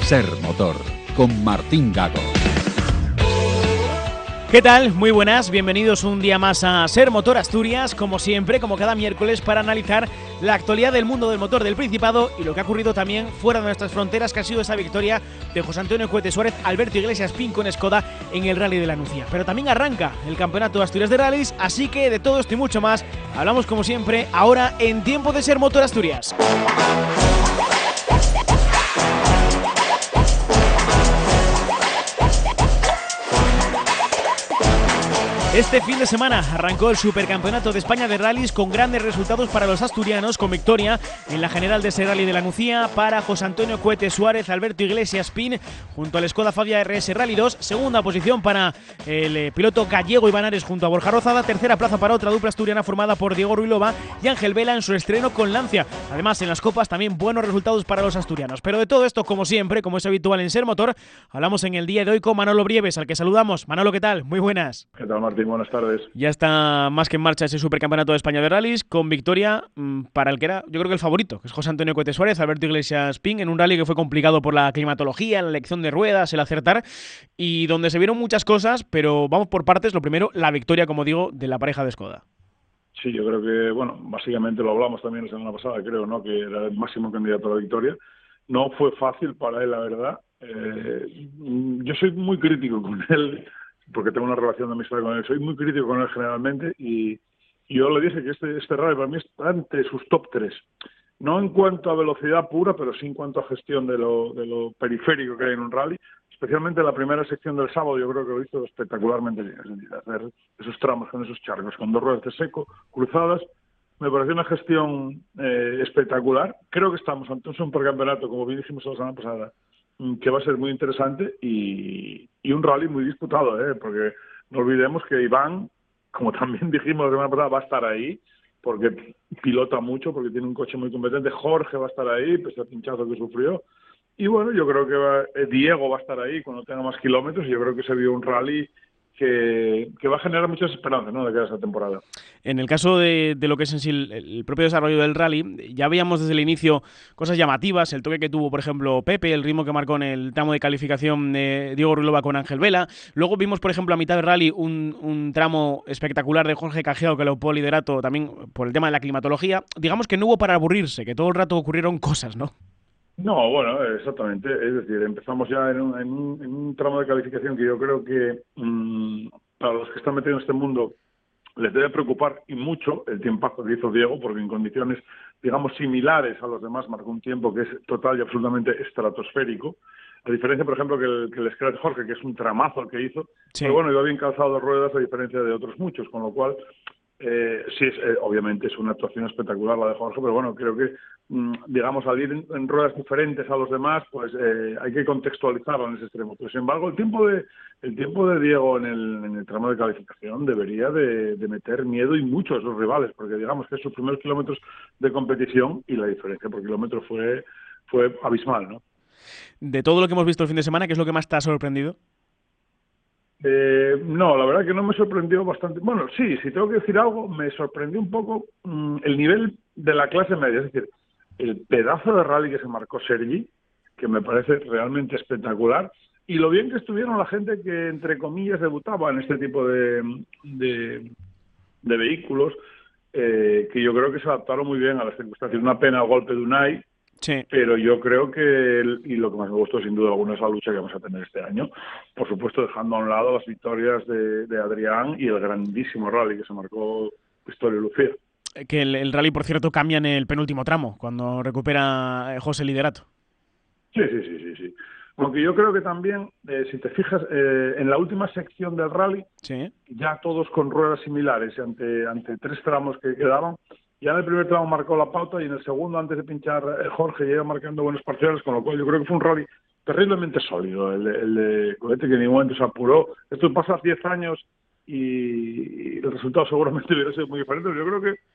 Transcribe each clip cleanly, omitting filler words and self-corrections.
Ser Motor, con Martín Gago. ¿Qué tal? Muy buenas, bienvenidos un día más a Ser Motor Asturias, como siempre, como cada miércoles, para analizar la actualidad del mundo del motor del Principado y lo que ha ocurrido también fuera de nuestras fronteras, que ha sido esa victoria de José Antonio Cohete Suárez, Alberto Iglesias Pin con Skoda en el Rally de la Nucía. Pero también arranca el Campeonato de Asturias de Rallys, así que de todo esto y mucho más hablamos como siempre ahora en Tiempo de Ser Motor Asturias. Este fin de semana arrancó el Supercampeonato de España de Rallys con grandes resultados para los asturianos, con victoria en la general de ese Rally de la Nucía para José Antonio Cohete Suárez, Alberto Iglesias Pin, junto al Skoda Fabia RS Rally 2, segunda posición para el piloto gallego Iván Ares junto a Borja Rozada, tercera plaza para otra dupla asturiana formada por Diego Ruilova y Ángel Vela en su estreno con Lancia. Además, en las copas también buenos resultados para los asturianos. Pero de todo esto, como siempre, como es habitual en Ser Motor, hablamos en el día de hoy con Manolo Brieves, al que saludamos. Manolo, ¿qué tal? Muy buenas. ¿Qué tal, Martín? Buenas tardes. Ya está más que en marcha ese Supercampeonato de España de Rallys, con victoria para el que era, yo creo que el favorito, que es José Antonio Cohete Suárez, Alberto Iglesias Pin, en un rally que fue complicado por la climatología, la elección de ruedas, el acertar, y donde se vieron muchas cosas, pero vamos por partes. Lo primero, la victoria, como digo, de la pareja de Skoda. Sí, yo creo que, bueno, básicamente lo hablamos también la semana pasada, creo, ¿no? Que era el máximo candidato a la victoria. No fue fácil para él, la verdad. Yo soy muy crítico con él, porque tengo una relación de amistad con él. Soy muy crítico con él generalmente y yo le dije que este rally para mí está entre sus top 3. No en cuanto a velocidad pura, pero sí en cuanto a gestión de lo periférico que hay en un rally. Especialmente la primera sección del sábado, yo creo que lo hizo espectacularmente bien. Es decir, hacer esos tramos con esos charcos, con dos ruedas de seco, cruzadas, me pareció una gestión espectacular. Creo que estamos ante un supercampeonato, como bien dijimos la semana pasada, que va a ser muy interesante y un rally muy disputado, porque no olvidemos que Iván, como también dijimos la semana pasada, va a estar ahí, porque pilota mucho, porque tiene un coche muy competente. Jorge va a estar ahí, pese al pinchazo que sufrió. Y bueno, yo creo que Diego va a estar ahí cuando tenga más kilómetros, y yo creo que se vio un rally que va a generar muchas esperanzas, ¿no?, de cara a esta temporada. En el caso de lo que es en sí el propio desarrollo del rally, ya veíamos desde el inicio cosas llamativas, el toque que tuvo, por ejemplo, Pepe, el ritmo que marcó en el tramo de calificación de Diego Ruilova con Ángel Vela. Luego vimos, por ejemplo, a mitad del rally un tramo espectacular de Jorge Cajiao, que lo ocupó liderato también por el tema de la climatología. Digamos que no hubo para aburrirse, que todo el rato ocurrieron cosas, ¿no? No, bueno, exactamente. Es decir, empezamos ya en un tramo de calificación que yo creo que para los que están metidos en este mundo les debe preocupar y mucho el tiempazo que hizo Diego, porque en condiciones, digamos, similares a los demás marcó un tiempo que es total y absolutamente estratosférico. A diferencia, por ejemplo, que el Scratch Jorge, que es un tramazo el que hizo, sí. Pero bueno, iba bien calzado de ruedas a diferencia de otros muchos, con lo cual sí, obviamente es una actuación espectacular la de Jorge, pero bueno, creo que, digamos, al ir en ruedas diferentes a los demás, pues hay que contextualizarlo en ese extremo. Pero sin embargo, el tiempo de Diego en el tramo de calificación debería de meter miedo y mucho a sus rivales, porque digamos que es sus primeros kilómetros de competición y la diferencia por kilómetro fue abismal, ¿no? De todo lo que hemos visto el fin de semana, ¿qué es lo que más te ha sorprendido? No, la verdad que no me sorprendió bastante. Bueno, sí, si tengo que decir algo, me sorprendió un poco el nivel de la clase media, es decir, el pedazo de rally que se marcó Sergi, que me parece realmente espectacular, y lo bien que estuvieron la gente que, entre comillas, debutaba en este tipo de vehículos, que yo creo que se adaptaron muy bien a las circunstancias. Una pena el golpe de Unai, sí. Pero yo creo que, y lo que más me gustó sin duda alguna es la lucha que vamos a tener este año, por supuesto dejando a un lado las victorias de Adrián y el grandísimo rally que se marcó Pistorio Lucía. Que el rally, por cierto, cambia en el penúltimo tramo, cuando recupera José el liderato. Sí. Aunque yo creo que también, si te fijas, en la última sección del rally, sí, ya todos con ruedas similares, ante 3 tramos que quedaban, ya en el primer tramo marcó la pauta y en el segundo, antes de pinchar Jorge, ya iba marcando buenos parciales, con lo cual yo creo que fue un rally terriblemente sólido, el de Cohete, que en ningún momento se apuró. Esto pasa hace 10 años y el resultado seguramente hubiera sido muy diferente, pero yo creo que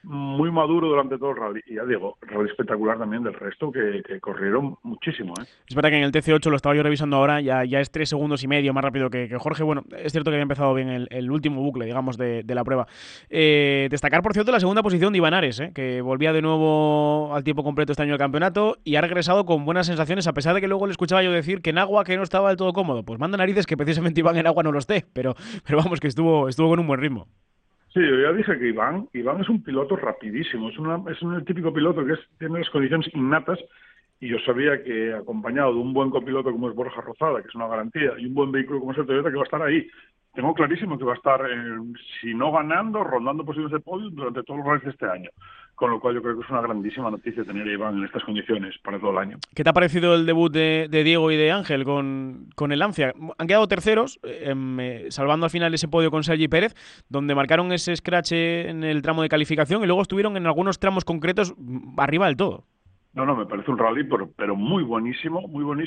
muy maduro durante todo el rally. Y ya digo, rally espectacular también del resto, que corrieron muchísimo, ¿eh? Es verdad que en el TC8 lo estaba yo revisando ahora, ya es 3 segundos y medio más rápido que Jorge. Bueno, es cierto que había empezado bien el último bucle, digamos, de la prueba. Destacar, por cierto, la segunda posición de Iván Ares, que volvía de nuevo al tiempo completo este año del campeonato y ha regresado con buenas sensaciones, a pesar de que luego le escuchaba yo decir que en agua que no estaba del todo cómodo. Pues manda narices que precisamente Iván en agua no lo esté, pero vamos, que estuvo con un buen ritmo. Sí, yo ya dije que Iván es un piloto rapidísimo, es un típico piloto que tiene las condiciones innatas, y yo sabía que acompañado de un buen copiloto como es Borja Rozada, que es una garantía, y un buen vehículo como es el Toyota, que va a estar ahí. Tengo clarísimo que va a estar, si no ganando, rondando posiciones de podio durante todos los rallies de este año. Con lo cual yo creo que es una grandísima noticia tener a Iván en estas condiciones para todo el año. ¿Qué te ha parecido el debut de Diego y de Ángel con el Lancia? Han quedado terceros, salvando al final ese podio con Sergi Pérez, donde marcaron ese scratch en el tramo de calificación y luego estuvieron en algunos tramos concretos arriba del todo. No, me parece un rally, pero muy buenísimo,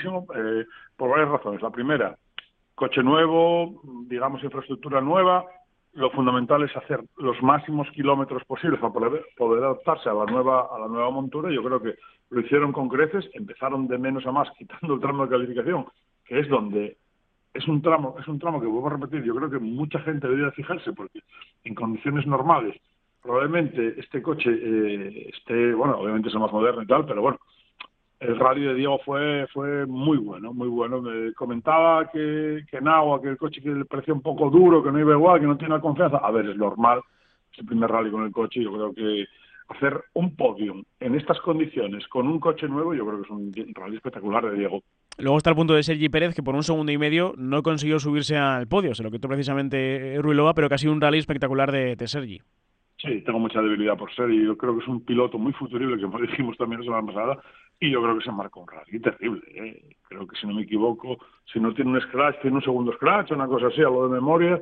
por varias razones. La primera, coche nuevo, digamos infraestructura nueva. Lo fundamental es hacer los máximos kilómetros posibles para poder adaptarse a la nueva montura. Yo creo que lo hicieron con creces, empezaron de menos a más, quitando el tramo de calificación, que es donde es un tramo que vuelvo a repetir, yo creo que mucha gente debería fijarse, porque en condiciones normales probablemente este coche esté, bueno, obviamente es el más moderno y tal, pero bueno, el rally de Diego fue muy bueno, muy bueno. Me comentaba que en agua, que el coche que le parecía un poco duro, que no iba igual, que no tiene la confianza. A ver, es normal, es el primer rally con el coche. Yo creo que hacer un podium en estas condiciones con un coche nuevo, yo creo que es un rally espectacular de Diego. Luego está el punto de Sergi Pérez, que por un segundo y medio no consiguió subirse al podio. Se lo quitó precisamente Ruilova, pero que ha sido un rally espectacular de Sergi. Sí, tengo mucha debilidad por Sergi. Yo creo que es un piloto muy futurible, que como dijimos también la semana pasada, y yo creo que se marcó un rally terrible. Creo que, si no me equivoco, si no tiene un scratch, tiene un segundo scratch, una cosa así, a lo de memoria,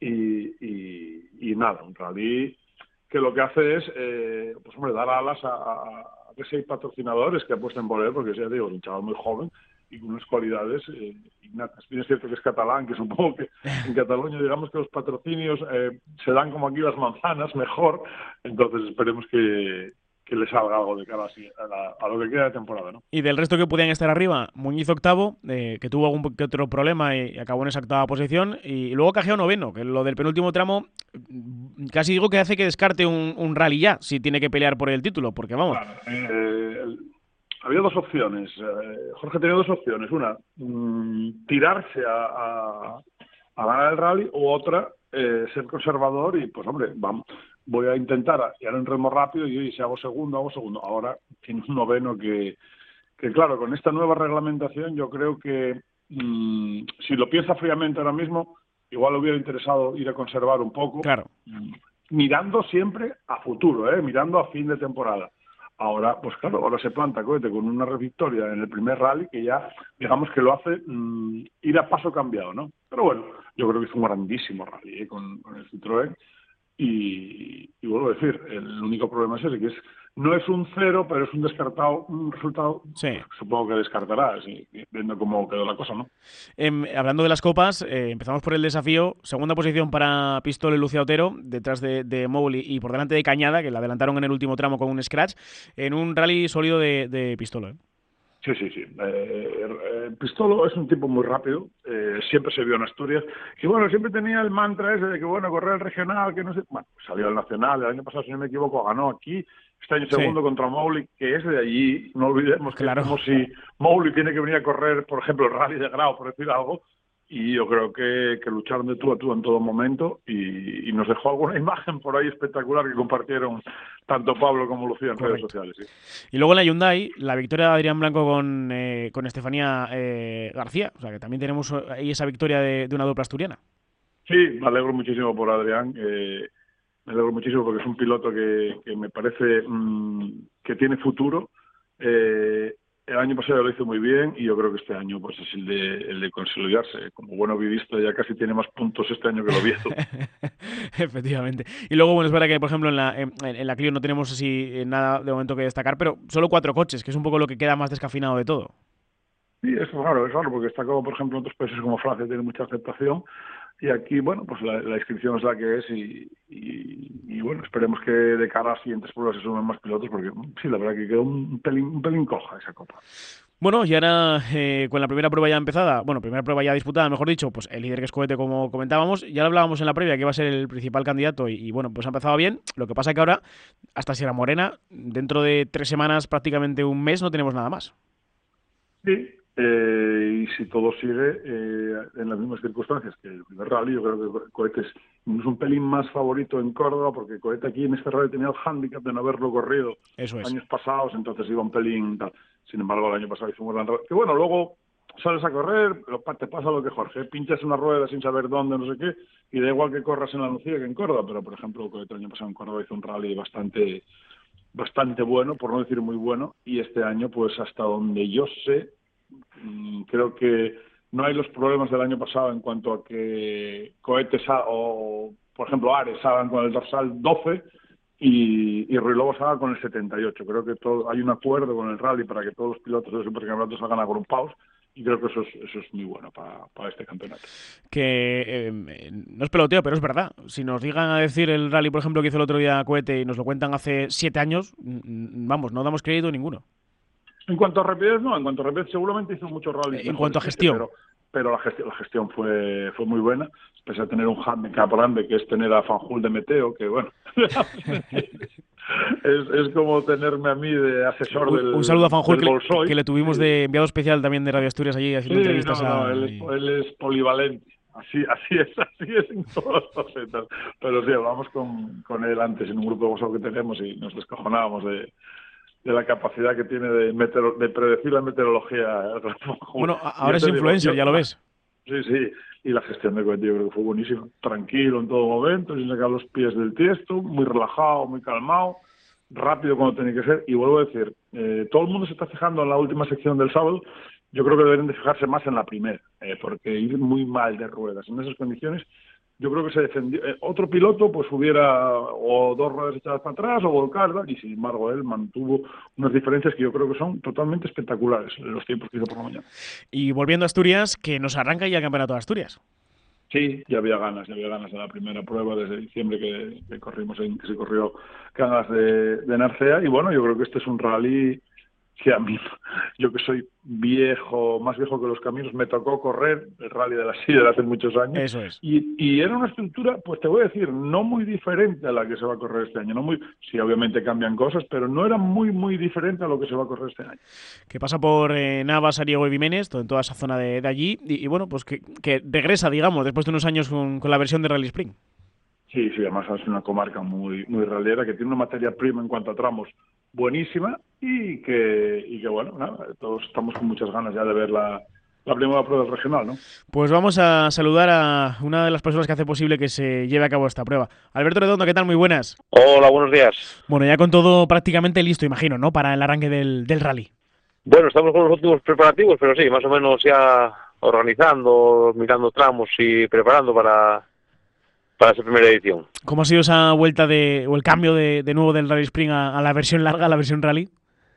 y nada, un rally que lo que hace es, pues hombre, dar alas a que seis patrocinadores que apuesten por él, porque ya digo, es un chaval muy joven y con unas cualidades innatas. Bien es cierto que es catalán, que supongo que en Cataluña, digamos que los patrocinios se dan como aquí las manzanas, mejor, entonces esperemos que le salga algo de cara a lo que queda de temporada, ¿no? Y del resto que podían estar arriba, Muñiz octavo, que tuvo algún que otro problema y acabó en esa octava posición, y luego Cajeo noveno, que lo del penúltimo tramo casi digo que hace que descarte un rally ya, si tiene que pelear por el título, porque vamos... Claro, había dos opciones, Jorge tenía dos opciones, una, tirarse a ganar el rally, u otra, ser conservador y pues hombre, voy a intentar ir en ritmo rápido y si hago segundo. Ahora tiene un noveno que claro, con esta nueva reglamentación yo creo que si lo piensa fríamente ahora mismo, igual le hubiera interesado ir a conservar un poco, claro, mirando siempre a futuro, mirando a fin de temporada. Ahora, pues claro, ahora se planta cohete con una victoria en el primer rally que ya, digamos que lo hace ir a paso cambiado, ¿no? Pero bueno, yo creo que es un grandísimo rally con el Citroën. Y vuelvo a decir, el único problema es ese, que no es un cero, pero es un resultado, sí. Supongo que descartará, viendo cómo quedó la cosa, ¿no? Hablando de las copas, empezamos por el desafío. Segunda posición para Pistolo y Lucía Otero, detrás de Mowley y por delante de Cañada, que la adelantaron en el último tramo con un scratch, en un rally sólido de Pistolo, ¿eh? Sí. Pistolo es un tipo muy rápido, siempre se vio en Asturias, y bueno, siempre tenía el mantra ese de que bueno, correr el regional, que no sé, bueno, salió al nacional, el año pasado, si no me equivoco, ganó aquí, este año segundo contra Mowley, que es de allí, no olvidemos que es como si Mowley tiene que venir a correr, por ejemplo, el rally de Grau, por decir algo, y yo creo que lucharon de tú a tú en todo momento y nos dejó alguna imagen por ahí espectacular que compartieron tanto Pablo como Lucía en redes sociales. Sí. Y luego en la Hyundai, la victoria de Adrián Blanco con Estefanía García, o sea que también tenemos ahí esa victoria de una dupla asturiana. Sí, me alegro muchísimo por Adrián, me alegro muchísimo porque es un piloto que me parece que tiene futuro. El año pasado lo hizo muy bien y yo creo que este año pues es el de consolidarse. Como buen ovidista ya casi tiene más puntos este año que el Oviedo. Efectivamente. Y luego, bueno, es verdad que, por ejemplo, en la Clio no tenemos así nada de momento que destacar, pero solo 4 coches, que es un poco lo que queda más descafinado de todo. Sí, es raro porque está como, por ejemplo, en otros países como Francia tiene mucha aceptación. y aquí, bueno, pues la inscripción es la que es y bueno, esperemos que de cara a siguientes pruebas se sumen más pilotos, porque sí, la verdad que quedó un pelín coja esa Copa. Bueno, y ahora con la primera prueba ya empezada, bueno, primera prueba ya disputada, mejor dicho, pues el líder que es Cohete, como comentábamos, ya lo hablábamos en la previa, que iba a ser el principal candidato y bueno, pues ha empezado bien. Lo que pasa es que ahora, hasta Sierra Morena, dentro de 3 semanas, prácticamente un mes, no tenemos nada más. Sí, y si todo sigue en las mismas circunstancias que el primer rally, yo creo que Cohete es un pelín más favorito en Córdoba, porque Cohete aquí en este rally tenía el hándicap de no haberlo corrido años pasados, entonces iba un pelín tal. Sin embargo, el año pasado hizo un gran rally. Que bueno, luego sales a correr, pero te pasa lo que Jorge, pinchas una rueda sin saber dónde, no sé qué, y da igual que corras en la Nucía que en Córdoba, pero por ejemplo, Cohete el año pasado en Córdoba hizo un rally bastante bueno, por no decir muy bueno, y este año, pues hasta donde yo sé, creo que no hay los problemas del año pasado en cuanto a que Cohete o, por ejemplo, Ares salgan con el dorsal 12 y Ruilobo salga con el 78. Creo que hay un acuerdo con el rally para que todos los pilotos del supercampeonato salgan agrupados y creo que eso es muy bueno para este campeonato. Que no es peloteo, pero es verdad. Si nos llegan a decir el rally, por ejemplo, que hizo el otro día Cohete y nos lo cuentan hace 7 años, vamos, no damos crédito ninguno. En cuanto a rapidez, no. En cuanto a rapidez, seguramente hizo muchos rallies. En cuanto a gestión. Pero la gestión fue muy buena, pese a tener un handicap grande, que es tener a Fanjul de Meteo, que bueno, es como tenerme a mí de asesor un saludo a Fanjul, que le tuvimos sí, de enviado especial también de Radio Asturias allí haciendo entrevistas. Él es polivalente. Así es en todos los facetas. Pero sí, hablamos con él antes en un grupo de WhatsApp que tenemos y nos descojonábamos de la capacidad que tiene de predecir la meteorología. Bueno, ahora es influencer, ya lo ves. Sí, y la gestión de Cohete yo creo que fue buenísima. Tranquilo en todo momento, sin sacar los pies del tiesto, muy relajado, muy calmado, rápido cuando tenía que ser. Y vuelvo a decir, todo el mundo se está fijando en la última sección del sábado. Yo creo que deberían de fijarse más en la primera, porque ir muy mal de ruedas en esas condiciones. Yo creo que se defendió. Otro piloto pues hubiera o 2 ruedas echadas para atrás o volcar, y sin embargo él mantuvo unas diferencias que yo creo que son totalmente espectaculares los tiempos que hizo por la mañana. Y volviendo a Asturias, que nos arranca ya el Campeonato de Asturias. Sí, ya había ganas de la primera prueba desde diciembre que se corrió Cangas de Narcea, y bueno, yo creo que este es un rally que a mí, yo que soy más viejo que los caminos, me tocó correr el rally de la Silla hace muchos años. Eso es. Y era una estructura, pues te voy a decir, no muy diferente a la que se va a correr este año. Sí, obviamente cambian cosas, pero no era muy diferente a lo que se va a correr este año. Que pasa por Navas, Sariego y Vimenes, en toda esa zona de allí, y bueno, pues que regresa, digamos, después de unos años con la versión de Rally Spring. Sí, además es una comarca muy ralliera, que tiene una materia prima en cuanto a tramos buenísima y que bueno, nada, todos estamos con muchas ganas ya de ver la primera prueba del regional, ¿no? Pues vamos a saludar a una de las personas que hace posible que se lleve a cabo esta prueba. Alberto Redondo, ¿qué tal? Muy buenas. Hola, buenos días. Bueno, ya con todo prácticamente listo, imagino, ¿no? Para el arranque del rally. Bueno, estamos con los últimos preparativos, pero sí, más o menos ya organizando, mirando tramos y preparando para esa primera edición. ¿Cómo ha sido esa vuelta o el cambio de nuevo del Rally Spring a la versión larga, a la versión rally?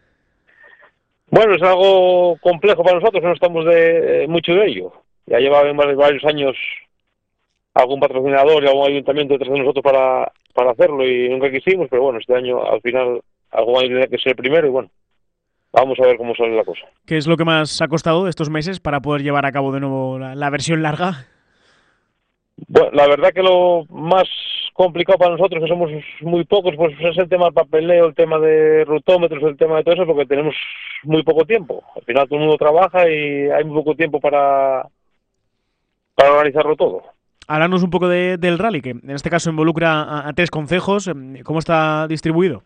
Bueno, es algo complejo para nosotros, no estamos mucho de ello. Ya llevaba varios años algún patrocinador y algún ayuntamiento detrás de nosotros para hacerlo y nunca quisimos, pero bueno, este año al final algún año tenía que ser el primero y bueno, vamos a ver cómo sale la cosa. ¿Qué es lo que más ha costado estos meses para poder llevar a cabo de nuevo la versión larga? Bueno, la verdad que lo más complicado para nosotros, que somos muy pocos, pues es el tema del papeleo, el tema de rutómetros, el tema de todo eso, porque tenemos muy poco tiempo. Al final todo el mundo trabaja y hay muy poco tiempo para organizarlo todo. Háblanos un poco del rally, que en este caso involucra a 3 concejos. ¿Cómo está distribuido?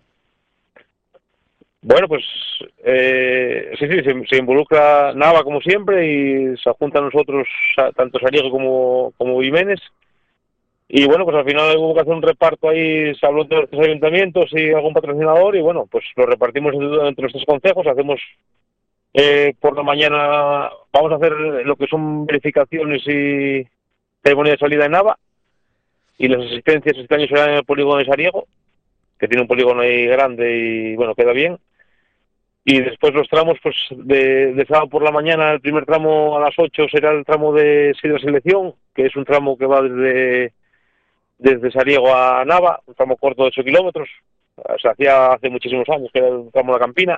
Bueno, pues sí, se involucra Nava como siempre y se junta a nosotros tanto Sariego como Vimenes. Y bueno, pues al final hubo que hacer un reparto ahí, se habló entre los 3 ayuntamientos y algún patrocinador y bueno, pues lo repartimos entre los 3 consejos, hacemos por la mañana, vamos a hacer lo que son verificaciones y ceremonia de salida en Nava y las asistencias este año serán en el polígono de Sariego, que tiene un polígono ahí grande y bueno, queda bien. Y después los tramos, pues de sábado por la mañana, el primer tramo a las 8 será el tramo de Sidra Selección, que es un tramo que va desde Sariego a Nava, un tramo corto de 8 kilómetros. Se hacía hace muchísimos años, que era el tramo de la Campina.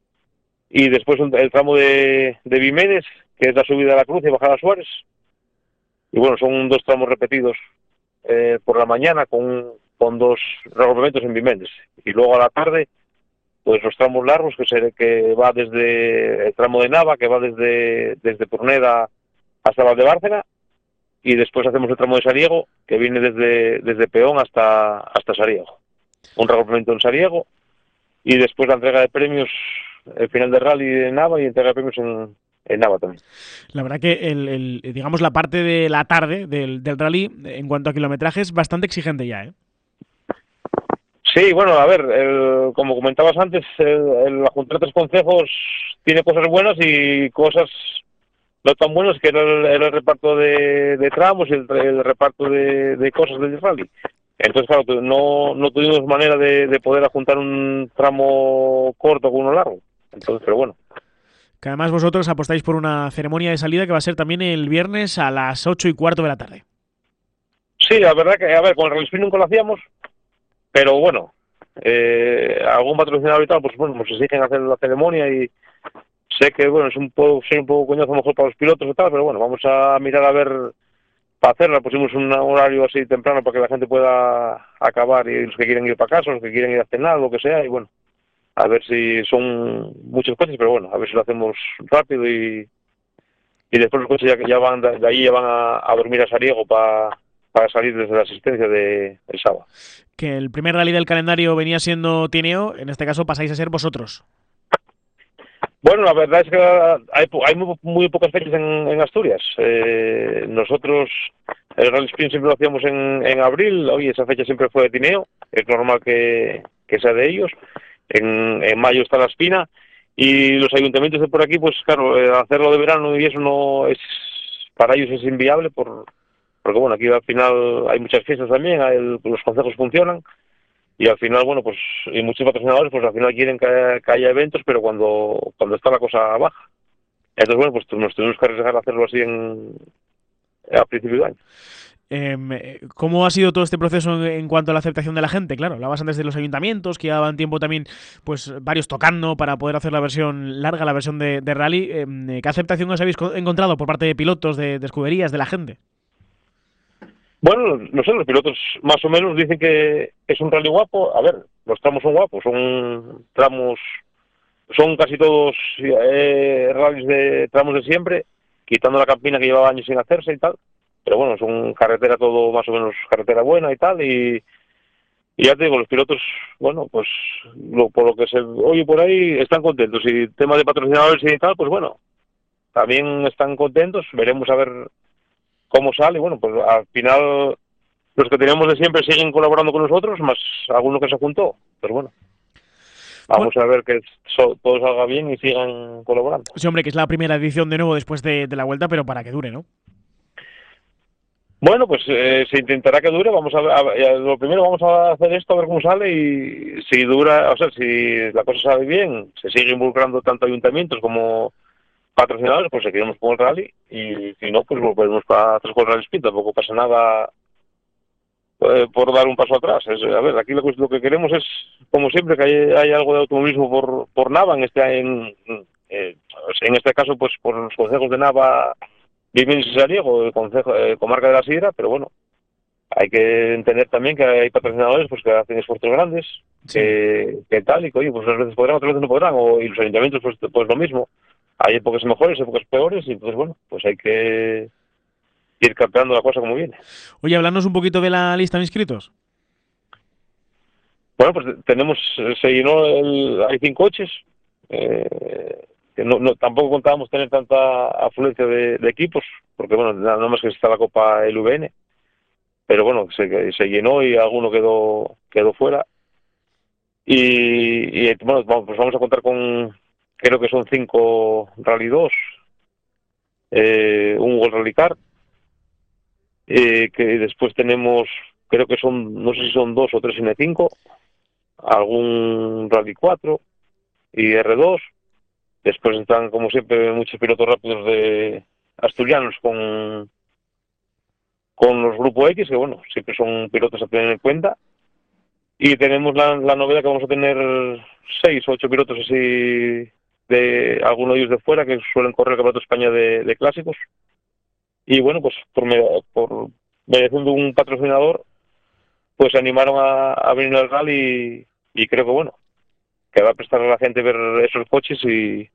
Y después el tramo de Vimenes, que es la subida a la Cruz y bajada a Suárez. Y bueno, son 2 tramos repetidos por la mañana con 2 recorrimientos en Vimenes. Y luego a la tarde, pues los tramos largos, que va desde el tramo de Nava, que va desde Pruneda hasta Valdebárcena, y después hacemos el tramo de Sariego, que viene desde Peón hasta Sariego. Un recorrimiento en Sariego, y después la entrega de premios, el final del rally de Nava y entrega de premios en Nava también. La verdad que digamos la parte de la tarde del rally, en cuanto a kilometraje, es bastante exigente ya, ¿eh? Sí, bueno, a ver, como comentabas antes, la Junta de Tres Concejos tiene cosas buenas y cosas no tan buenas, que era el reparto de tramos y el reparto de cosas del rally. Entonces, claro, no tuvimos manera de poder juntar un tramo corto con uno largo. Entonces, pero bueno. Que además vosotros apostáis por una ceremonia de salida que va a ser también el viernes a las 8:15 de la tarde. Sí, la verdad que, a ver, con el Rally Sprint nunca lo hacíamos, pero bueno, algún patrocinador y tal, pues bueno, nos exigen hacer la ceremonia y sé que, bueno, ser un poco coñazo a lo mejor para los pilotos y tal, pero bueno, vamos a mirar a ver, para hacerla, pusimos un horario así temprano para que la gente pueda acabar, y los que quieren ir para casa, los que quieren ir a cenar, lo que sea, y bueno, a ver si son muchos coches, pero bueno, a ver si lo hacemos rápido y después los coches ya van, de ahí ya van a dormir a Sariego para salir desde la asistencia del sábado. Que el primer rally del calendario venía siendo Tineo, en este caso pasáis a ser vosotros. Bueno, la verdad es que hay muy pocas fechas en Asturias. Nosotros el Rally Sprint siempre lo hacíamos en abril, hoy esa fecha siempre fue de Tineo, es normal que sea de ellos. En mayo está la Espina, y los ayuntamientos de por aquí, pues claro, hacerlo de verano y eso no es, para ellos es inviable, porque bueno, aquí al final hay muchas fiestas también, los concejos funcionan, y al final, bueno, pues, y muchos patrocinadores, pues al final quieren que haya eventos, pero cuando está la cosa baja. Entonces, bueno, pues nos tenemos que arriesgar a hacerlo así a principio de año. ¿Cómo ha sido todo este proceso en cuanto a la aceptación de la gente? Claro, hablabas antes de los ayuntamientos, que llevaban tiempo también, pues varios tocando para poder hacer la versión larga, la versión de rally. ¿Qué aceptación os habéis encontrado por parte de pilotos, de escuderías, de la gente? Bueno, no sé, los pilotos más o menos dicen que es un rally guapo. A ver, los tramos son guapos, son casi todos rallies de tramos de siempre, quitando la Campina que llevaba años sin hacerse y tal. Pero bueno, son carretera todo más o menos carretera buena y tal, y ya te digo, los pilotos, bueno, pues por lo que se oye por ahí, están contentos, y tema de patrocinadores y tal, pues bueno, también están contentos, veremos a ver cómo sale. Bueno, pues al final los que teníamos de siempre siguen colaborando con nosotros, más alguno que se juntó, pues bueno. Vamos a ver que todo salga bien y sigan colaborando. Sí, hombre, que es la primera edición de nuevo después de la vuelta, pero para que dure, ¿no? Bueno, pues se intentará que dure. Vamos a ver, lo primero vamos a hacer esto, a ver cómo sale, y si dura, o sea, si la cosa sale bien, se sigue involucrando tanto ayuntamientos como patrocinadores, pues seguiremos con el rally, y si no, pues volveremos para hacer con el Rally Sprint. Tampoco pasa nada por dar un paso atrás. A ver, aquí lo que queremos es, como siempre, que haya algo de automovilismo por Nava, en este caso, pues por los concejos de Nava, Vimenes y Sariego, el concejo, comarca de la Sidra, pero bueno, hay que entender también que hay patrocinadores pues que hacen esfuerzos grandes, sí, que tal, y que oye, pues unas veces podrán, otras veces no podrán, y los ayuntamientos pues lo mismo. Hay épocas mejores, épocas peores, y entonces bueno, pues hay que ir captando la cosa como viene. Oye, hablarnos un poquito de la lista de inscritos. Bueno, pues se llenó hay 5 coches, que tampoco contábamos tener tanta afluencia de equipos, porque bueno, nada más que está la Copa LVN, pero bueno, se llenó y alguno quedó fuera, y bueno, pues vamos a contar con, creo que son 5 Rally 2, un World Rally Car, que después tenemos, creo que son, no sé si son 2 o 3 N5, algún Rally 4 y R2. Después están, como siempre, muchos pilotos rápidos de asturianos con con los Grupo X, que bueno, siempre son pilotos a tener en cuenta. Y tenemos la novedad que vamos a tener 6 o 8 pilotos así, de algunos de ellos de fuera, que suelen correr el Campeonato de España de clásicos. Y bueno, pues por mediación de un patrocinador, pues se animaron a venir al rally y creo que bueno, que va a prestar a la gente ver esos coches y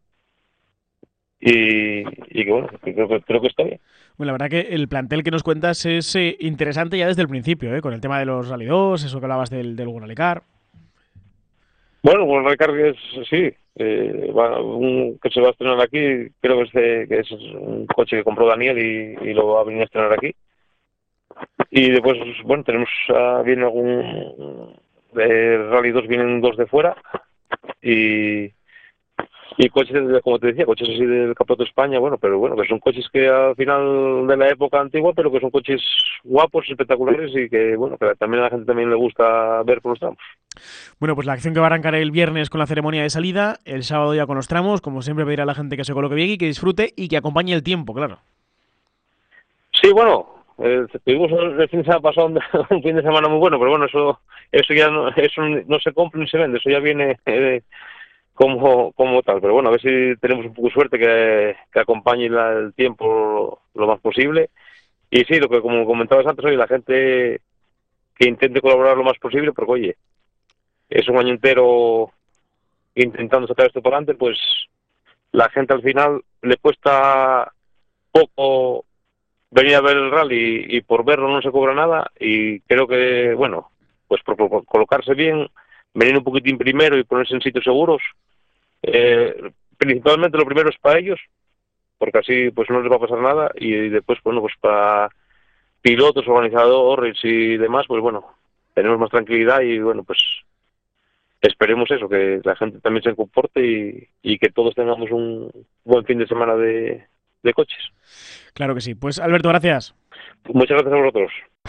que bueno, creo que está bien. Bueno, la verdad que el plantel que nos cuentas es interesante ya desde el principio, con el tema de los Rally 2, eso que hablabas del World Rally Car. Bueno, pues Ricard es, sí, que se va a estrenar aquí, creo que es un coche que compró Daniel y lo va a venir a estrenar aquí. Y después, bueno, tenemos, viene algún, de Rally 2 vienen 2 de fuera y coches, como te decía, coches así del Campeonato de España, bueno, pero bueno, que son coches que al final de la época antigua, pero que son coches guapos, espectaculares y que, bueno, que también a la gente también le gusta ver por los tramos. Bueno, pues la acción que va a arrancar el viernes con la ceremonia de salida, el sábado ya con los tramos, como siempre pedir a la gente que se coloque bien y que disfrute y que acompañe el tiempo, claro. Sí, bueno, tuvimos el fin de semana pasado un fin de semana muy bueno, pero bueno, eso ya no se compra ni se vende, eso ya viene como tal, pero bueno, a ver si tenemos un poco de suerte que acompañe el tiempo lo más posible. Y sí, lo que como comentabas antes, oye, la gente que intente colaborar lo más posible, porque oye, es un año entero intentando sacar esto para adelante, pues la gente al final le cuesta poco venir a ver el rally y por verlo no se cobra nada, y creo que, bueno, pues por colocarse bien, venir un poquitín primero y ponerse en sitios seguros, principalmente lo primero es para ellos, porque así pues no les va a pasar nada, y después, bueno, pues para pilotos, organizadores y demás, pues bueno, tenemos más tranquilidad y bueno, pues esperemos eso, que la gente también se comporte y que todos tengamos un buen fin de semana de coches. Claro que sí. Pues Alberto, gracias. Muchas gracias a vosotros.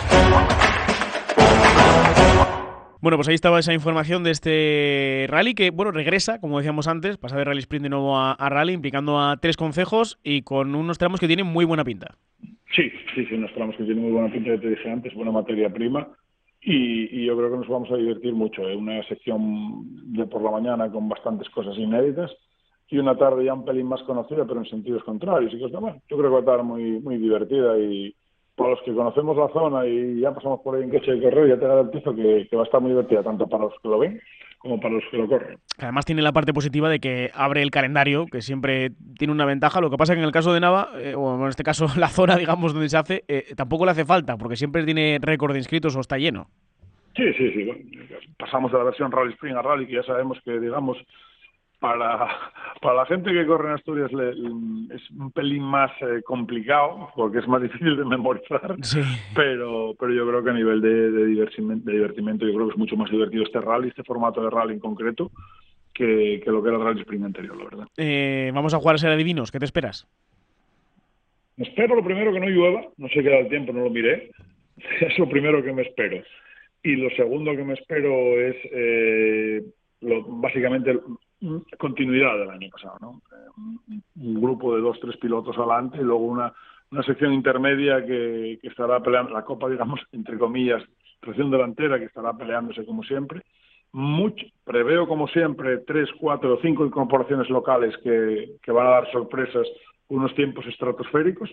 Bueno, pues ahí estaba esa información de este rally que, bueno, regresa, como decíamos antes, pasa de Rally Sprint de nuevo a rally, implicando a 3 concejos y con unos tramos que tienen muy buena pinta. Sí, unos tramos que tienen muy buena pinta, ya te dije antes, buena materia prima. Y yo creo que nos vamos a divertir mucho. Una sección de por la mañana con bastantes cosas inéditas y una tarde ya un pelín más conocida, pero en sentidos contrarios. Y cosas, bueno, yo creo que va a estar muy, muy divertida y para los que conocemos la zona y ya pasamos por ahí en coche de correr, ya te garantizo que va a estar muy divertida, tanto para los que lo ven como para los que lo corren. Además tiene la parte positiva de que abre el calendario, que siempre tiene una ventaja. Lo que pasa es que en el caso de Nava, o en este caso la zona, digamos, donde se hace, tampoco le hace falta, porque siempre tiene récord de inscritos o está lleno. Sí. Bueno, pasamos de la versión Rally Spring a Rally, que ya sabemos que, digamos, para la gente que corre en Asturias es un pelín más complicado, porque es más difícil de memorizar, sí. pero yo creo que a nivel de divertimento, yo creo que es mucho más divertido este rally, este formato de rally en concreto, que lo que era el Rally Spring anterior, la verdad. Vamos a jugar a ser adivinos, ¿qué te esperas? Espero lo primero que no llueva, no sé qué da el tiempo, no lo miré, es lo primero que me espero. Y lo segundo que me espero es básicamente continuidad del año pasado, ¿no? Un grupo de 2-3 pilotos adelante y luego una sección intermedia que estará peleando la copa, digamos, entre comillas, tracción delantera, que estará peleándose como siempre. Preveo como siempre 3, 4 o 5 incorporaciones locales que van a dar sorpresas, unos tiempos estratosféricos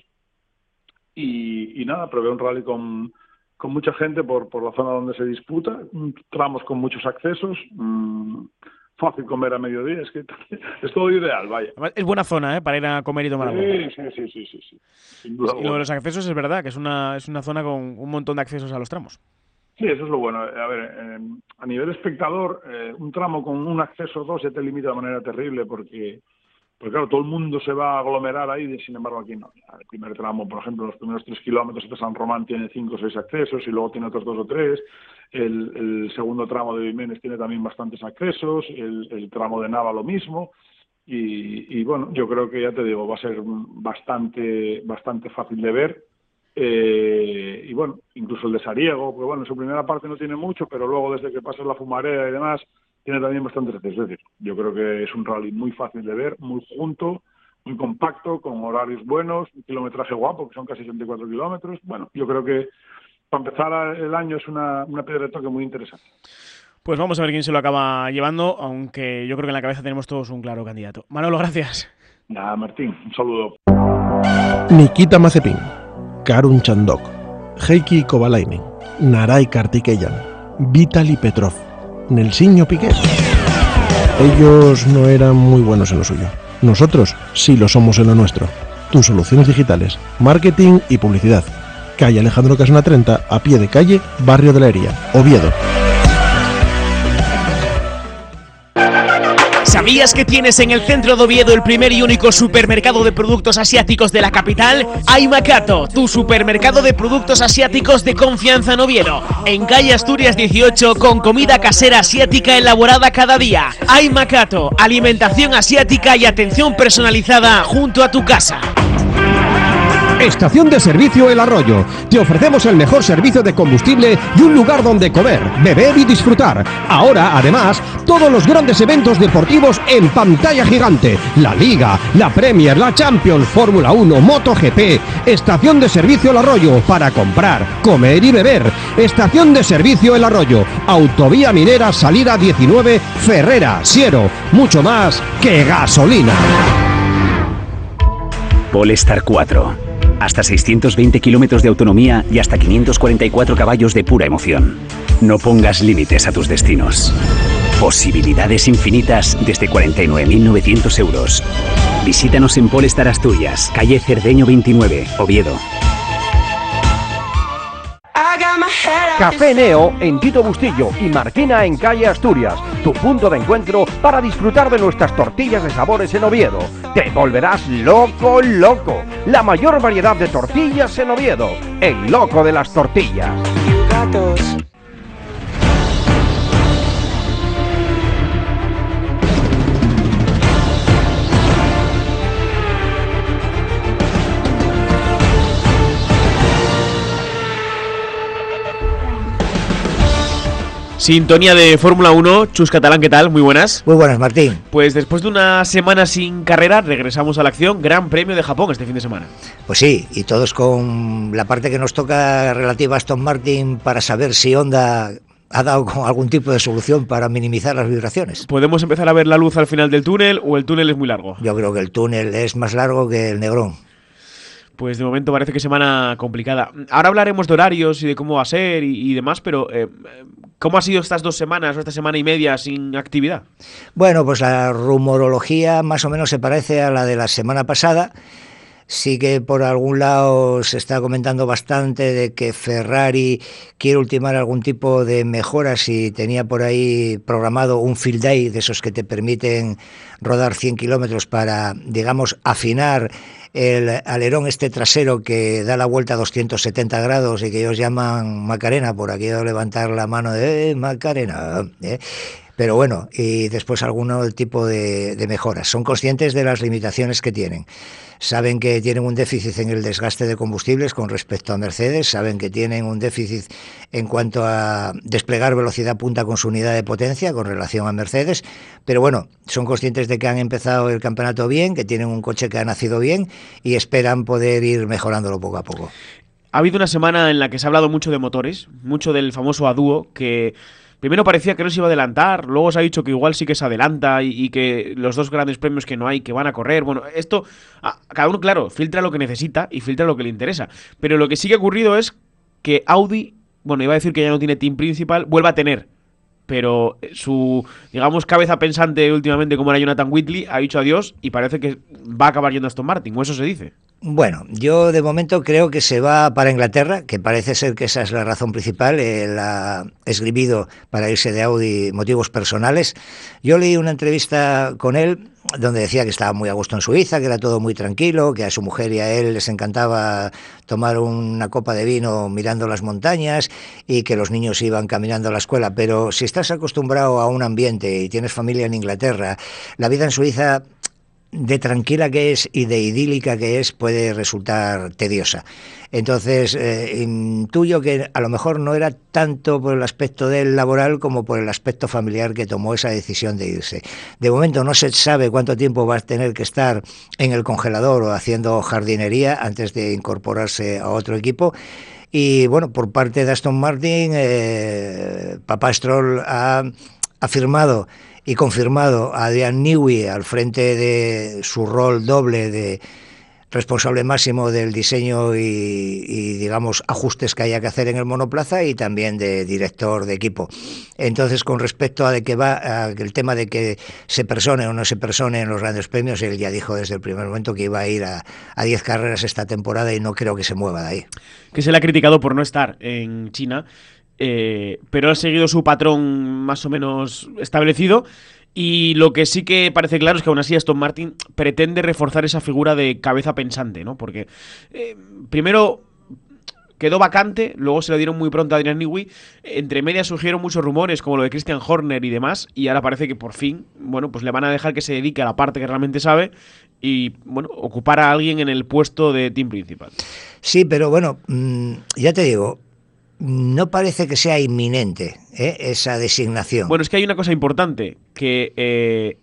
y nada, preveo un rally con mucha gente por la zona donde se disputa, tramos con muchos accesos, fácil comer a mediodía, es que es todo ideal, vaya. Es buena zona, para ir a comer y tomar algo. Sí. Sin duda. Y lo de los accesos es verdad, que es una zona con un montón de accesos a los tramos. Sí, eso es lo bueno. A ver, a nivel espectador, un tramo con un acceso o 2 ya te limita de manera terrible porque claro, todo el mundo se va a aglomerar ahí, sin embargo aquí no. El primer tramo, por ejemplo, los primeros 3 kilómetros de San Román tiene 5 o 6 accesos y luego tiene otros 2 o 3. El segundo tramo de Viménez tiene también bastantes accesos, el tramo de Nava lo mismo. Y bueno, yo creo que ya te digo, va a ser bastante fácil de ver. Y bueno, incluso el de Sariego, pues bueno, en su primera parte no tiene mucho, pero luego desde que pasa la Fumarea y demás, tiene también bastantes accesos. Es decir, yo creo que es un rally muy fácil de ver, muy junto, muy compacto, con horarios buenos, un kilometraje guapo, que son casi 64 kilómetros. Bueno, yo creo que para empezar el año es una piedra de toque muy interesante. Pues vamos a ver quién se lo acaba llevando, aunque yo creo que en la cabeza tenemos todos un claro candidato. Manolo, gracias. Nada, Martín, un saludo. Nikita Mazepin, Karun Chandok, Heikki Kovalainen, Narai Kartikeyan, Vitaly Petrov, Nelsinho Piquet. Ellos no eran muy buenos en lo suyo. Nosotros sí lo somos en lo nuestro. Tus soluciones digitales, marketing y publicidad. Calle Alejandro Casona 30, a pie de calle, Barrio de la Hería, Oviedo. ¿Sabías que tienes en el centro de Oviedo el primer y único supermercado de productos asiáticos de la capital? Aimacato, tu supermercado de productos asiáticos de confianza en Oviedo. En calle Asturias 18, con comida casera asiática elaborada cada día. Aimacato, alimentación asiática y atención personalizada junto a tu casa. Estación de servicio El Arroyo. Te ofrecemos el mejor servicio de combustible y un lugar donde comer, beber y disfrutar. Ahora, además, todos los grandes eventos deportivos en pantalla gigante. La Liga, la Premier, la Champions, Fórmula 1, MotoGP. Estación de servicio El Arroyo para comprar, comer y beber. Estación de servicio El Arroyo. Autovía Minera, salida 19, Ferrera, Siero. Mucho más que gasolina. Polestar 4. Hasta 620 kilómetros de autonomía y hasta 544 caballos de pura emoción. No pongas límites a tus destinos. Posibilidades infinitas desde 49.900 euros. Visítanos en Polestar Asturias, calle Cerdeño 29, Oviedo. Café Neo en Tito Bustillo y Marquina en calle Asturias. Tu punto de encuentro para disfrutar de nuestras tortillas de sabores en Oviedo. Te volverás loco, loco. La mayor variedad de tortillas en Oviedo. El loco de las tortillas. Sintonía de Fórmula 1, Chus Catalán, ¿qué tal? Muy buenas. Muy buenas, Martín. Pues después de una semana sin carrera, regresamos a la acción. Gran Premio de Japón este fin de semana. Pues sí, y todos con la parte que nos toca relativa a Aston Martin para saber si Honda ha dado con algún tipo de solución para minimizar las vibraciones. ¿Podemos empezar a ver la luz al final del túnel o el túnel es muy largo? Yo creo que el túnel es más largo que el Negrón. Pues de momento parece que semana complicada. Ahora hablaremos de horarios y de cómo va a ser y demás, pero ¿cómo ha sido estas 2 semanas o esta semana y media sin actividad? Bueno, pues la rumorología más o menos se parece a la de la semana pasada. Sí que por algún lado se está comentando bastante de que Ferrari quiere ultimar algún tipo de mejoras y tenía por ahí programado un field day de esos que te permiten rodar 100 kilómetros para, digamos, afinar el alerón este trasero que da la vuelta a 270 grados y que ellos llaman Macarena, por aquello de levantar la mano de Macarena, Pero bueno, y después algún tipo de mejoras. Son conscientes de las limitaciones que tienen. Saben que tienen un déficit en el desgaste de combustibles con respecto a Mercedes, saben que tienen un déficit en cuanto a desplegar velocidad punta con su unidad de potencia con relación a Mercedes, pero bueno, son conscientes de que han empezado el campeonato bien, que tienen un coche que ha nacido bien y esperan poder ir mejorándolo poco a poco. Ha habido una semana en la que se ha hablado mucho de motores, mucho del famoso A-Dúo, que primero parecía que no se iba a adelantar, luego se ha dicho que igual sí que se adelanta y que los 2 grandes premios que no hay, que van a correr. Bueno, esto, cada uno, claro, filtra lo que necesita y filtra lo que le interesa. Pero lo que sí que ha ocurrido es que Audi, bueno, iba a decir que ya no tiene team principal, vuelve a tener. Pero su, digamos, cabeza pensante últimamente, como era Jonathan Whitley, ha dicho adiós y parece que va a acabar yendo a Aston Martin, o eso se dice. Bueno, yo de momento creo que se va para Inglaterra, que parece ser que esa es la razón principal. Él ha esgrimido para irse de Audi motivos personales. Yo leí una entrevista con él donde decía que estaba muy a gusto en Suiza, que era todo muy tranquilo, que a su mujer y a él les encantaba tomar una copa de vino mirando las montañas y que los niños iban caminando a la escuela. Pero si estás acostumbrado a un ambiente y tienes familia en Inglaterra, la vida en Suiza de tranquila que es y de idílica que es, puede resultar tediosa. Entonces, intuyo que a lo mejor no era tanto por el aspecto del laboral como por el aspecto familiar que tomó esa decisión de irse. De momento no se sabe cuánto tiempo va a tener que estar en el congelador o haciendo jardinería antes de incorporarse a otro equipo. Y bueno, por parte de Aston Martin, Papá Stroll ha firmado y confirmado a Adrian Newey al frente de su rol doble de responsable máximo del diseño y digamos ajustes que haya que hacer en el monoplaza, y también de director de equipo. Entonces, con respecto a el tema de que se persone o no se persone en los grandes premios, él ya dijo desde el primer momento que iba a ir a 10 carreras esta temporada y no creo que se mueva de ahí. Que se le ha criticado por no estar en China, pero ha seguido su patrón más o menos establecido. Y lo que sí que parece claro es que aún así Aston Martin pretende reforzar esa figura de cabeza pensante, ¿no? Porque primero quedó vacante, luego se lo dieron muy pronto a Adrian Newey, entre medias surgieron muchos rumores como lo de Christian Horner y demás, y ahora parece que por fin, bueno, pues le van a dejar que se dedique a la parte que realmente sabe y, bueno, ocupar a alguien en el puesto de team principal. Sí, pero bueno, ya te digo, no parece que sea inminente esa designación. Bueno, es que hay una cosa importante, que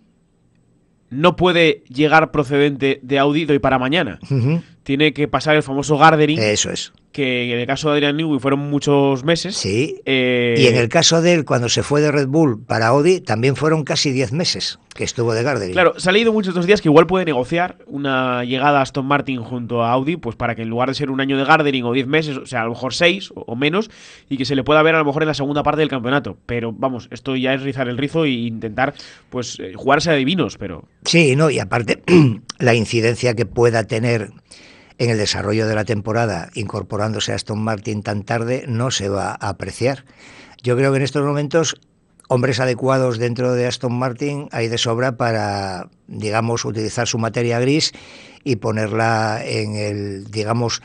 no puede llegar procedente de Audi de hoy para mañana. Uh-huh. Tiene que pasar el famoso Gardering. Eso es. Que en el caso de Adrian Newey fueron muchos meses. Sí, y en el caso de él, cuando se fue de Red Bull para Audi, también fueron casi 10 meses que estuvo de Gardering. Claro, se ha leído muchos estos días que igual puede negociar una llegada a Aston Martin junto a Audi, pues para que en lugar de ser un año de Gardering o 10 meses, o sea, a lo mejor 6 o menos, y que se le pueda ver a lo mejor en la segunda parte del campeonato. Pero vamos, esto ya es rizar el rizo e intentar pues jugarse a divinos, pero... Sí, no, y aparte la incidencia que pueda tener en el desarrollo de la temporada incorporándose a Aston Martin tan tarde no se va a apreciar. Yo creo que en estos momentos hombres adecuados dentro de Aston Martin hay de sobra para, digamos, utilizar su materia gris y ponerla en el, digamos,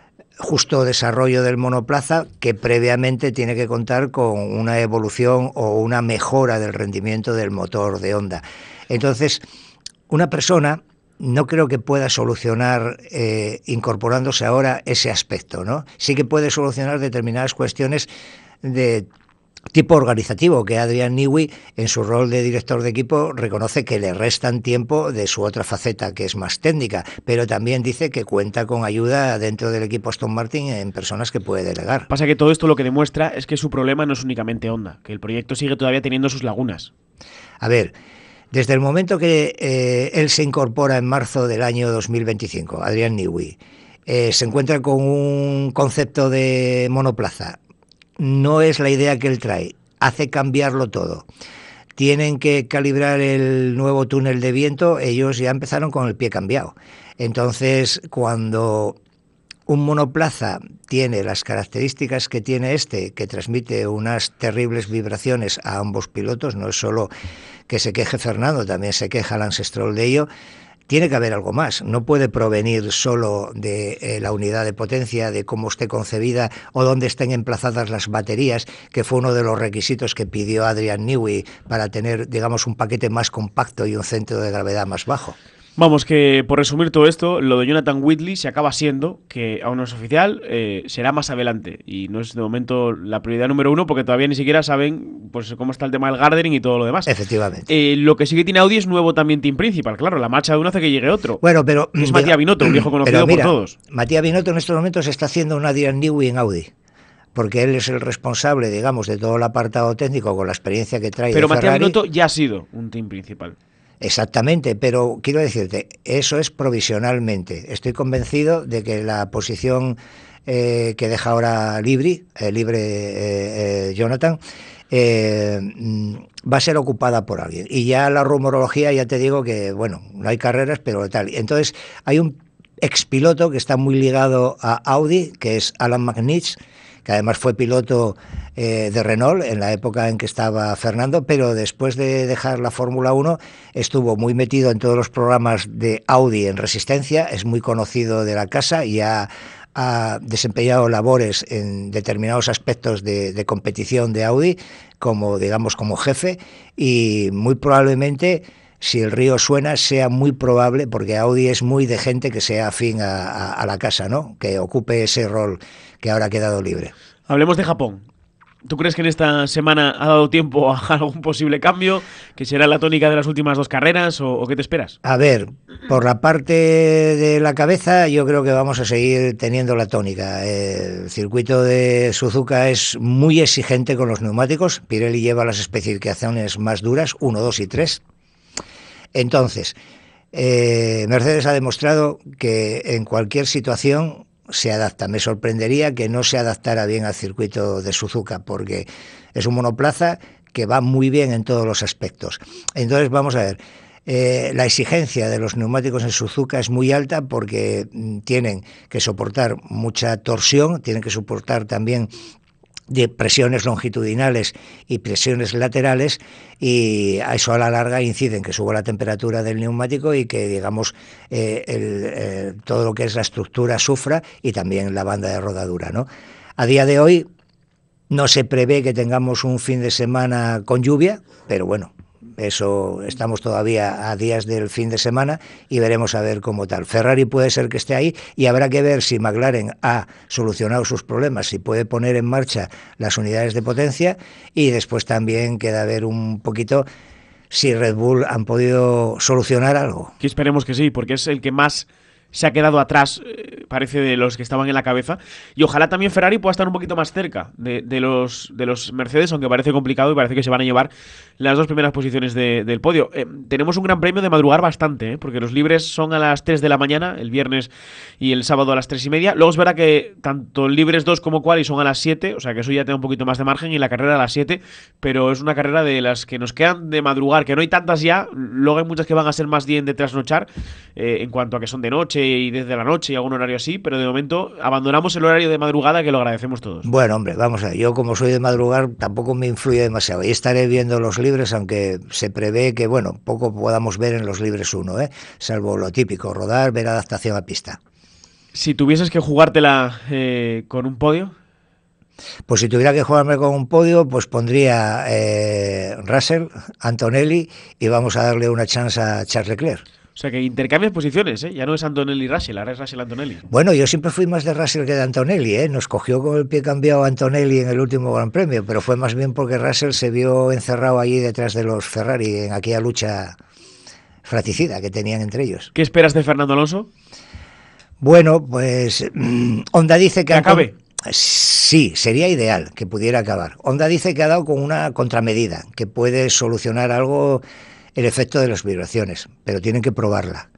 justo desarrollo del monoplaza, que previamente tiene que contar con una evolución o una mejora del rendimiento del motor de Honda. Entonces, una persona no creo que pueda solucionar incorporándose ahora ese aspecto, ¿no? Sí que puede solucionar determinadas cuestiones de tipo organizativo, que Adrian Newey, en su rol de director de equipo, reconoce que le restan tiempo de su otra faceta, que es más técnica, pero también dice que cuenta con ayuda dentro del equipo Aston Martin en personas que puede delegar. Pasa que todo esto lo que demuestra es que su problema no es únicamente Honda, que el proyecto sigue todavía teniendo sus lagunas. A ver, desde el momento que él se incorpora en marzo del año 2025, Adrian Newey, se encuentra con un concepto de monoplaza. No es la idea que él trae, hace cambiarlo todo. Tienen que calibrar el nuevo túnel de viento, ellos ya empezaron con el pie cambiado. Entonces, cuando un monoplaza tiene las características que tiene que transmite unas terribles vibraciones a ambos pilotos, no es solo que se queje Fernando, también se queja Lance Stroll de ello, tiene que haber algo más, no puede provenir solo de la unidad de potencia, de cómo esté concebida o dónde estén emplazadas las baterías, que fue uno de los requisitos que pidió Adrian Newey para tener, digamos, un paquete más compacto y un centro de gravedad más bajo. Vamos, que por resumir todo esto, lo de Jonathan Whitley se acaba siendo, que aún no es oficial, será más adelante, y no es de momento la prioridad número uno, porque todavía ni siquiera saben pues cómo está el tema del Gardering y todo lo demás. Efectivamente. Lo que sí que tiene Audi es nuevo también team principal, claro, la marcha de uno hace que llegue otro. Bueno, pero es Matías Binotto, un viejo conocido por todos. Matías Binotto en estos momentos está haciendo un Adrian Newey en Audi, porque él es el responsable, digamos, de todo el apartado técnico con la experiencia que trae. Pero de Matías Ferrari. Binotto ya ha sido un team principal. Exactamente, pero quiero decirte, eso es provisionalmente. Estoy convencido de que la posición que deja ahora libre Jonathan va a ser ocupada por alguien. Y ya la rumorología, ya te digo que, bueno, no hay carreras, pero tal. Entonces, hay un expiloto que está muy ligado a Audi, que es Alan McNish, que además fue piloto de Renault en la época en que estaba Fernando, pero después de dejar la Fórmula 1 estuvo muy metido en todos los programas de Audi en resistencia, es muy conocido de la casa y ha desempeñado labores en determinados aspectos de competición de Audi como, digamos, como jefe, y muy probablemente si el río suena, sea muy probable, porque Audi es muy de gente que sea afín a la casa, ¿no? Que ocupe ese rol que ahora ha quedado libre. Hablemos de Japón. ¿Tú crees que en esta semana ha dado tiempo a algún posible cambio, que será la tónica de las últimas 2 carreras, o qué te esperas? A ver, por la parte de la cabeza yo creo que vamos a seguir teniendo la tónica. El circuito de Suzuka es muy exigente con los neumáticos. Pirelli lleva las especificaciones más duras, 1, 2 y 3. Entonces, Mercedes ha demostrado que en cualquier situación se adapta. Me sorprendería que no se adaptara bien al circuito de Suzuka, porque es un monoplaza que va muy bien en todos los aspectos. Entonces, vamos a ver, la exigencia de los neumáticos en Suzuka es muy alta, porque tienen que soportar mucha torsión, tienen que soportar también de presiones longitudinales y presiones laterales, y a eso a la larga incide en que suba la temperatura del neumático y que, digamos, todo lo que es la estructura sufra, y también la banda de rodadura, ¿no? A día de hoy no se prevé que tengamos un fin de semana con lluvia, pero bueno, eso, estamos todavía a días del fin de semana y veremos a ver cómo tal. Ferrari puede ser que esté ahí, y habrá que ver si McLaren ha solucionado sus problemas, si puede poner en marcha las unidades de potencia, y después también queda ver un poquito si Red Bull han podido solucionar algo. Que esperemos que sí, porque es el que más se ha quedado atrás, parece, de los que estaban en la cabeza, y ojalá también Ferrari pueda estar un poquito más cerca de los Mercedes, aunque parece complicado y parece que se van a llevar las 2 primeras posiciones del podio. Tenemos un gran premio de madrugar bastante, porque los libres son a las 3 de la mañana, el viernes, y el sábado a las 3:30. Luego es verdad que tanto el libres 2 como quali son a las 7, o sea que eso ya te da un poquito más de margen, y la carrera a las 7, pero es una carrera de las que nos quedan de madrugar, que no hay tantas ya. Luego hay muchas que van a ser más bien de trasnochar, en cuanto a que son de noche y desde la noche y algún horario así, pero de momento abandonamos el horario de madrugada, que lo agradecemos todos. Bueno, hombre, vamos a ver, yo como soy de madrugar tampoco me influye demasiado, y estaré viendo los libres, aunque se prevé que, bueno, poco podamos ver en los libres 1, salvo lo típico, rodar, ver adaptación a pista. Si tuvieses que jugártela con un podio... Pues si tuviera que jugarme con un podio, pues pondría Russell, Antonelli, y vamos a darle una chance a Charles Leclerc. O sea que intercambias posiciones, ya no es Antonelli y Russell, ahora es Russell Antonelli. Bueno, yo siempre fui más de Russell que de Antonelli, Nos cogió con el pie cambiado Antonelli en el último Gran Premio, pero fue más bien porque Russell se vio encerrado allí detrás de los Ferrari en aquella lucha fratricida que tenían entre ellos. ¿Qué esperas de Fernando Alonso? Bueno, pues Honda dice que acabe. Sí, sería ideal que pudiera acabar. Honda dice que ha dado con una contramedida, que puede solucionar algo el efecto de las vibraciones, pero tienen que probarla.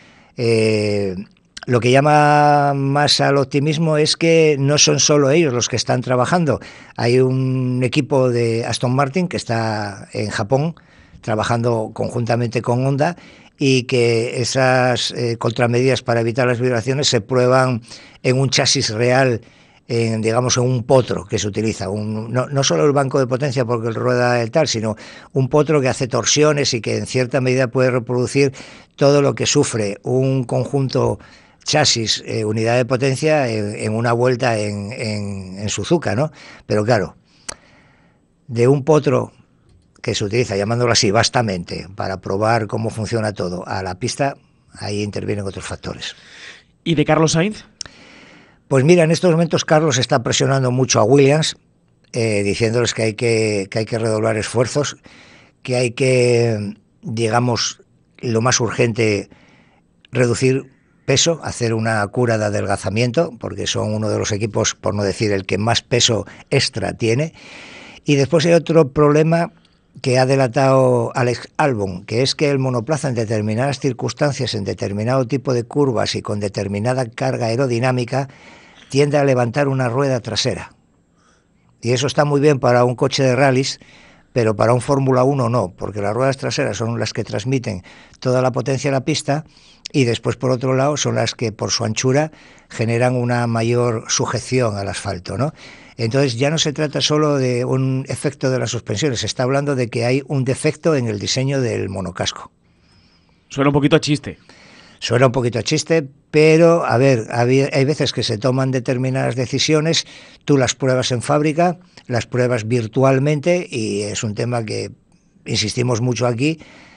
Lo que llama más al optimismo es que no son solo ellos los que están trabajando. Hay un equipo de Aston Martin que está en Japón trabajando conjuntamente con Honda, y que esas contramedidas para evitar las vibraciones se prueban en un chasis real, digamos, en un potro que se utiliza, no solo el banco de potencia porque rueda el tal, sino un potro que hace torsiones y que en cierta medida puede reproducir todo lo que sufre un conjunto chasis, unidad de potencia, en una vuelta en Suzuka, ¿no? Pero claro, de un potro que se utiliza, llamándolo así, vastamente, para probar cómo funciona todo, a la pista, ahí intervienen otros factores. ¿Y de Carlos Sainz? Pues mira, en estos momentos Carlos está presionando mucho a Williams, diciéndoles que hay que redoblar esfuerzos, que hay que, digamos, lo más urgente, reducir peso, hacer una cura de adelgazamiento, porque son uno de los equipos, por no decir el que más peso extra tiene. Y después hay otro problema que ha delatado Alex Albon, que es que el monoplaza en determinadas circunstancias, en determinado tipo de curvas y con determinada carga aerodinámica, tiende a levantar una rueda trasera. Y eso está muy bien para un coche de rallies, pero para un Fórmula 1 no, porque las ruedas traseras son las que transmiten toda la potencia a la pista, y después, por otro lado, son las que por su anchura generan una mayor sujeción al asfalto, ¿no? Entonces ya no se trata solo de un efecto de las suspensiones, se está hablando de que hay un defecto en el diseño del monocasco. Suena un poquito a chiste. Suena un poquito a chiste, pero a ver, hay veces que se toman determinadas decisiones, tú las pruebas en fábrica, las pruebas virtualmente, y es un tema que insistimos mucho aquí,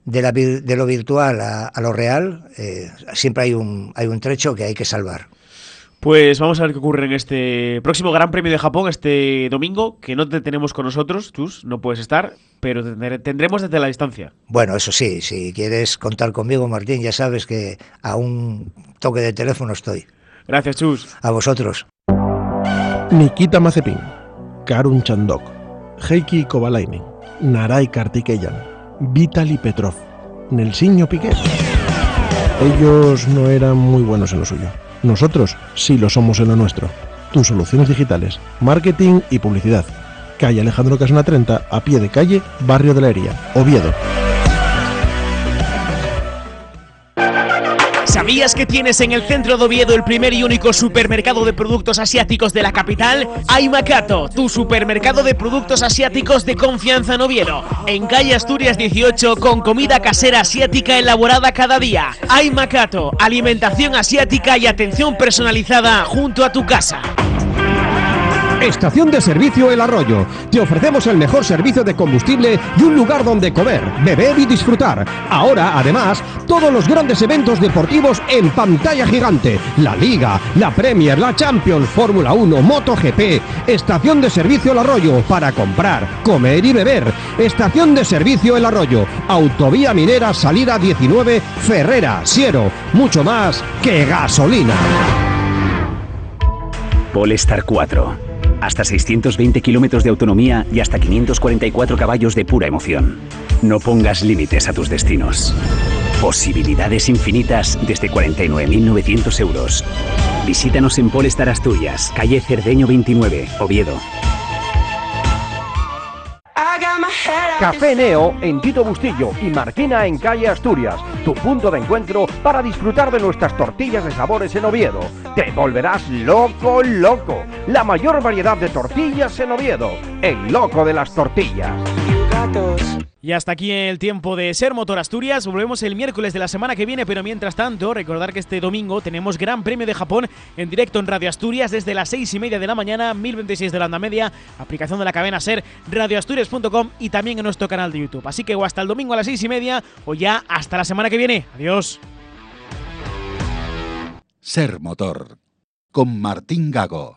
de lo virtual a lo real, siempre hay un trecho que hay que salvar. Pues vamos a ver qué ocurre en este próximo Gran Premio de Japón, este domingo, que no te tenemos con nosotros, Chus, no puedes estar, pero te tendremos desde la distancia. Bueno, eso sí, si quieres contar conmigo, Martín, ya sabes que a un toque de teléfono estoy. Gracias, Chus. A vosotros. Nikita Mazepin, Karun Chandok, Heikki Kovalainen, Narai Kartikeyan, Vitaly Petrov, Nelsinho Piquet. Ellos no eran muy buenos en lo suyo. Nosotros sí lo somos en lo nuestro. Tus soluciones digitales, marketing y publicidad. Calle Alejandro Casona 30, a pie de calle, Barrio de la Hería, Oviedo. ¿Sabías que tienes en el centro de Oviedo el primer y único supermercado de productos asiáticos de la capital? Aimacato, tu supermercado de productos asiáticos de confianza en Oviedo. En calle Asturias 18, con comida casera asiática elaborada cada día. Aimacato, alimentación asiática y atención personalizada junto a tu casa. Estación de servicio El Arroyo. Te ofrecemos el mejor servicio de combustible y un lugar donde comer, beber y disfrutar. Ahora, además, todos los grandes eventos deportivos en pantalla gigante. La Liga, la Premier, la Champions, Fórmula 1, MotoGP. Estación de servicio El Arroyo para comprar, comer y beber. Estación de servicio El Arroyo. Autovía Minera, salida 19, Ferrera, Siero. Mucho más que gasolina. Polestar 4. Hasta 620 kilómetros de autonomía y hasta 544 caballos de pura emoción. No pongas límites a tus destinos. Posibilidades infinitas desde 49.900 euros. Visítanos en Polestar Asturias, calle Cerdeño 29, Oviedo. Café Neo en Tito Bustillo y Marquina en calle Asturias. Tu punto de encuentro para disfrutar de nuestras tortillas de sabores en Oviedo. Te volverás loco, loco. La mayor variedad de tortillas en Oviedo. El loco de las tortillas. Y hasta aquí el tiempo de Ser Motor Asturias. Volvemos el miércoles de la semana que viene, pero mientras tanto, recordar que este domingo tenemos Gran Premio de Japón en directo en Radio Asturias desde las 6:30 de la mañana, 1026 de la onda media, aplicación de la cadena Ser, radioasturias.com y también en nuestro canal de YouTube. Así que o hasta el domingo a las 6:30 o ya hasta la semana que viene. Adiós. Ser Motor con Martín Gago.